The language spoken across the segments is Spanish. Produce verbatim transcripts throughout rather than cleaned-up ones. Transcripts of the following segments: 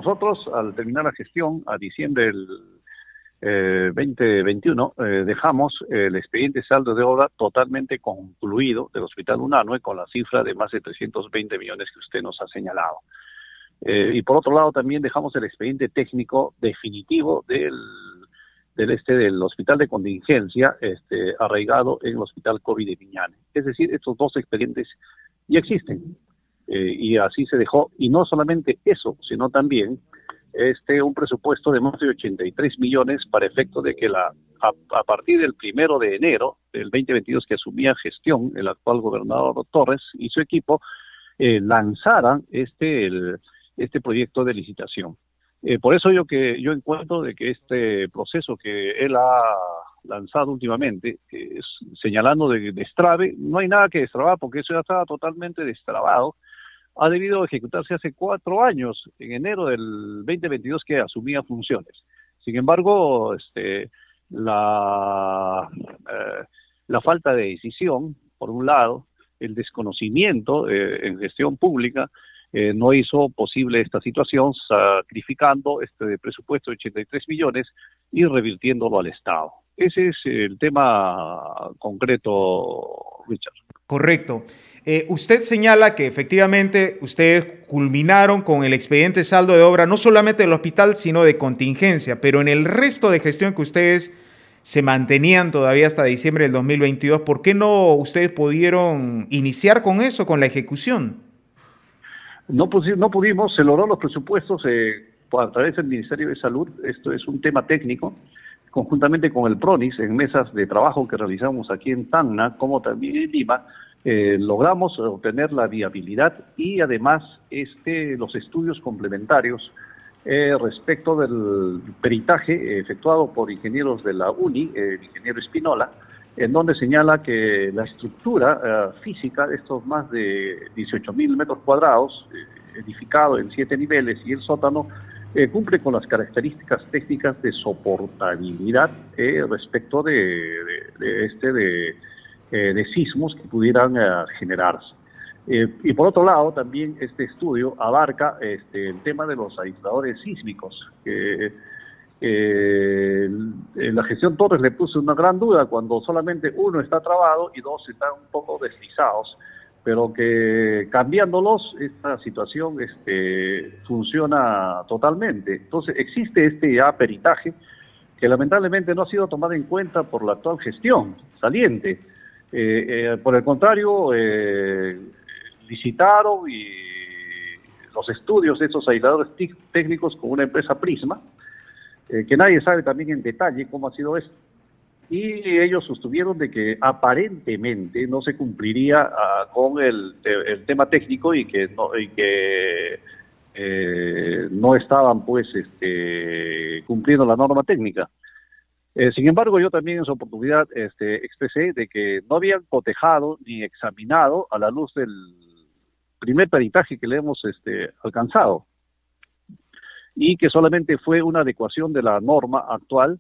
nosotros al terminar la gestión a diciembre del eh, veinte veintiuno eh, dejamos el expediente saldo de obra totalmente concluido del Hospital Unanue con la cifra de más de trescientos veinte millones que usted nos ha señalado. Eh, y por otro lado también dejamos el expediente técnico definitivo del, del este del hospital de contingencia este, arraigado en el Hospital COVID de Viñane. Es decir, estos dos expedientes ya existen. Eh, y así se dejó, y no solamente eso, sino también este un presupuesto de más de ochenta y tres millones para efecto de que la a, a partir del primero de enero del veinte veintidós que asumía gestión el actual gobernador Torres y su equipo eh, lanzaran este el, este proyecto de licitación. Eh, por eso yo que yo encuentro de que este proceso que él ha lanzado últimamente, eh, señalando de destrave, no hay nada que destrabar porque eso ya estaba totalmente destrabado, ha debido ejecutarse hace cuatro años, en enero del veinte veintidós que asumía funciones. Sin embargo, este, la, eh, la falta de decisión, por un lado, el desconocimiento eh, en gestión pública, eh, no hizo posible esta situación, sacrificando este presupuesto de ochenta y tres millones y revirtiéndolo al Estado. Ese es el tema concreto, Richard. Correcto. Eh, usted señala que efectivamente ustedes culminaron con el expediente saldo de obra, no solamente del hospital, sino de contingencia, pero en el resto de gestión que ustedes se mantenían todavía hasta diciembre del dos mil veintidós, ¿por qué no ustedes pudieron iniciar con eso, con la ejecución? No, no pudimos, se logró los presupuestos eh, a través del Ministerio de Salud. Esto es un tema técnico, conjuntamente con el PRONIS, en mesas de trabajo que realizamos aquí en Tacna, como también en Lima, eh, logramos obtener la viabilidad y además este los estudios complementarios eh, respecto del peritaje efectuado por ingenieros de la UNI, eh, el ingeniero Espinola, en donde señala que la estructura eh, física de estos más de dieciocho mil metros cuadrados, eh, edificado en siete niveles, y el sótano, Eh, cumple con las características técnicas de soportabilidad eh, respecto de, de, de este de, eh, de sismos que pudieran eh, generarse. Eh, y por otro lado, también este estudio abarca este, el tema de los aisladores sísmicos. Eh, eh, la gestión Torres le puso una gran duda cuando solamente uno está trabado y dos están un poco deslizados, pero que cambiándolos esta situación este, funciona totalmente. Entonces existe este ya peritaje que lamentablemente no ha sido tomado en cuenta por la actual gestión saliente. Eh, eh, por el contrario, eh, licitaron y los estudios de estos aisladores técnicos con una empresa Prisma, eh, que nadie sabe también en detalle cómo ha sido esto. Y ellos sostuvieron de que aparentemente no se cumpliría uh, con el, el tema técnico y que no, y que, eh, no estaban pues este, cumpliendo la norma técnica. Eh, sin embargo, yo también en su oportunidad este, expresé de que no habían cotejado ni examinado a la luz del primer peritaje que le hemos este, alcanzado, y que solamente fue una adecuación de la norma actual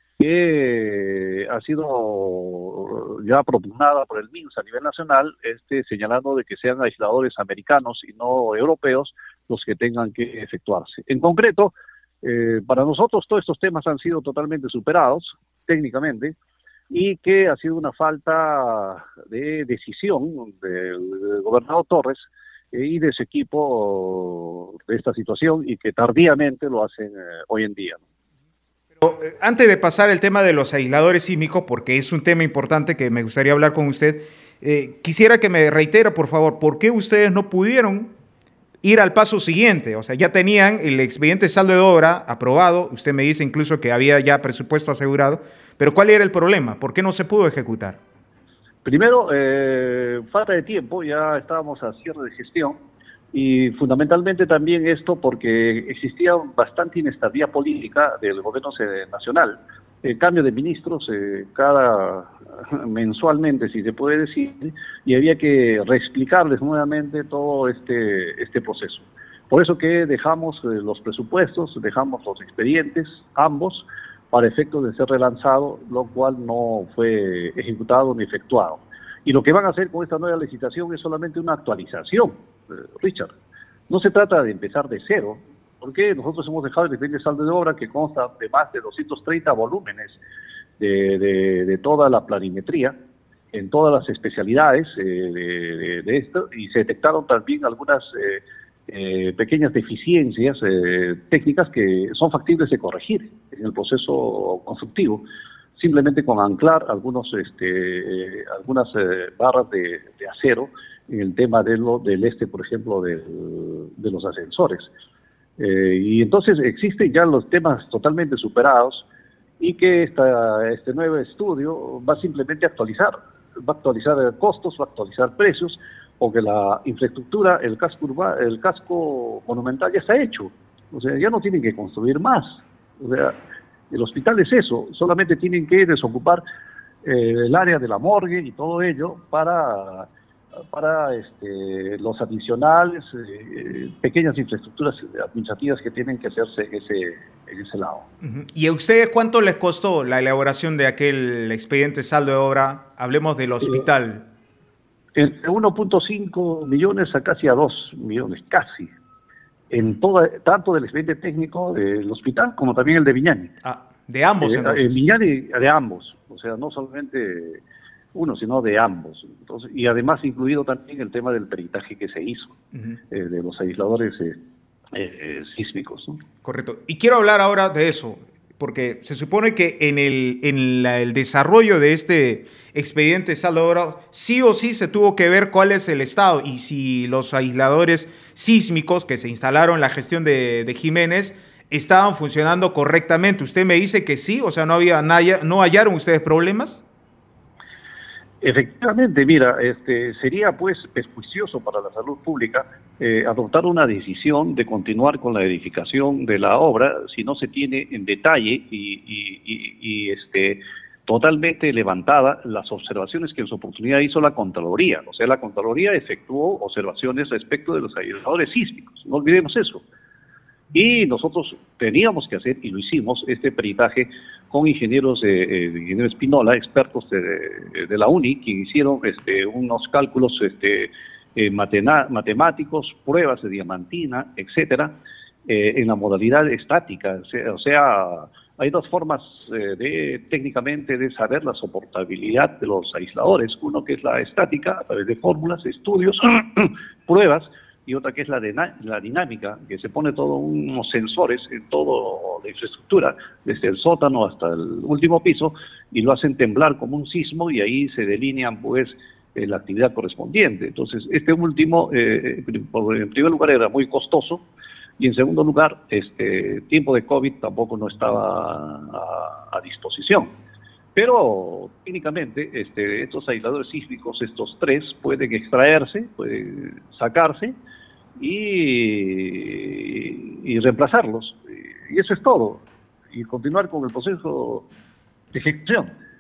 que ha sido ya propugnada por el MINSA a nivel nacional, este, señalando de que sean aisladores americanos y no europeos los que tengan que efectuarse. En concreto, eh, para nosotros todos estos temas han sido totalmente superados técnicamente, y que ha sido una falta de decisión del, del gobernador Torres eh, y de su equipo de esta situación, y que tardíamente lo hacen eh, hoy en día, ¿no? Antes de pasar el tema de los aisladores sísmicos, porque es un tema importante que me gustaría hablar con usted, eh, quisiera que me reitere, por favor, ¿por qué ustedes no pudieron ir al paso siguiente? O sea, ya tenían el expediente saldo de obra aprobado, usted me dice incluso que había ya presupuesto asegurado, pero ¿cuál era el problema? ¿Por qué no se pudo ejecutar? Primero, eh, falta de tiempo, ya estábamos a cierre de gestión, y fundamentalmente también esto porque existía bastante inestabilidad política del gobierno nacional. El cambio de ministros eh, cada mensualmente, si se puede decir, y había que reexplicarles nuevamente todo este, este proceso. Por eso que dejamos eh, los presupuestos, dejamos los expedientes, ambos, para efectos de ser relanzado, lo cual no fue ejecutado ni efectuado. Y lo que van a hacer con esta nueva licitación es solamente una actualización, eh, Richard. No se trata de empezar de cero, Porque nosotros hemos dejado el expediente de saldo de obra que consta de más de doscientos treinta volúmenes de, de, de toda la planimetría, en todas las especialidades eh, de, de, de esto, y se detectaron también algunas eh, eh, pequeñas deficiencias eh, técnicas que son factibles de corregir en el proceso constructivo, simplemente con anclar algunos, este, eh, algunas eh, barras de, de acero en el tema de lo, del este, por ejemplo, del, de los ascensores. Eh, y entonces existen ya los temas totalmente superados y que esta, este nuevo estudio va simplemente a actualizar, va a actualizar costos, va a actualizar precios, porque la infraestructura, el casco urba, el casco monumental ya está hecho, o sea, ya no tienen que construir más, o sea, el hospital es eso, solamente tienen que desocupar eh, el área de la morgue y todo ello para, para este, los adicionales, eh, pequeñas infraestructuras administrativas que tienen que hacerse en ese, en ese lado. ¿Y a ustedes cuánto les costó la elaboración de aquel expediente saldo de obra? Hablemos del hospital. Eh, entre uno punto cinco millones a casi a dos millones, casi. En toda, tanto del expediente técnico del hospital como también el de Viñani. Ah, de ambos eh, entonces. En Viñani, de ambos, o sea, no solamente uno, sino de ambos. Entonces, y además incluido también el tema del peritaje que se hizo, uh-huh. eh, de los aisladores eh, eh, sísmicos, ¿no? Correcto. Y quiero hablar ahora de eso, porque se supone que en el, en la, el desarrollo de este expediente saldo de obra, sí o sí se tuvo que ver cuál es el estado y si los aisladores sísmicos que se instalaron en la gestión de, de Jiménez estaban funcionando correctamente. ¿Usted me dice que sí? O sea, ¿no había nada, no hallaron ustedes problemas? Efectivamente, mira, este, sería pues perjuicioso para la salud pública eh, adoptar una decisión de continuar con la edificación de la obra si no se tiene en detalle y, y, y, y este, totalmente levantada las observaciones que en su oportunidad hizo la Contraloría. O sea, la Contraloría efectuó observaciones respecto de los aisladores sísmicos, no olvidemos eso. Y nosotros teníamos que hacer, y lo hicimos, este peritaje con ingenieros de, eh, de ingeniero Espinola, expertos de, de, de la UNI, que hicieron este, unos cálculos este, eh, matena, matemáticos, pruebas de diamantina, etcétera, eh, en la modalidad estática. O sea, o sea hay dos formas eh, de técnicamente de saber la soportabilidad de los aisladores. Uno que es la estática, a través de fórmulas, estudios, pruebas, y otra que es la, de la dinámica, que se pone todos unos sensores en toda la infraestructura, desde el sótano hasta el último piso, y lo hacen temblar como un sismo, y ahí se delinean pues eh, la actividad correspondiente. Entonces, este último, eh, en primer lugar, era muy costoso, y en segundo lugar, este tiempo de COVID tampoco no estaba a, a disposición. Pero técnicamente este, estos aisladores sísmicos, estos tres, pueden extraerse, pueden sacarse y, y reemplazarlos. Y eso es todo. Y continuar con el proceso de ejecución.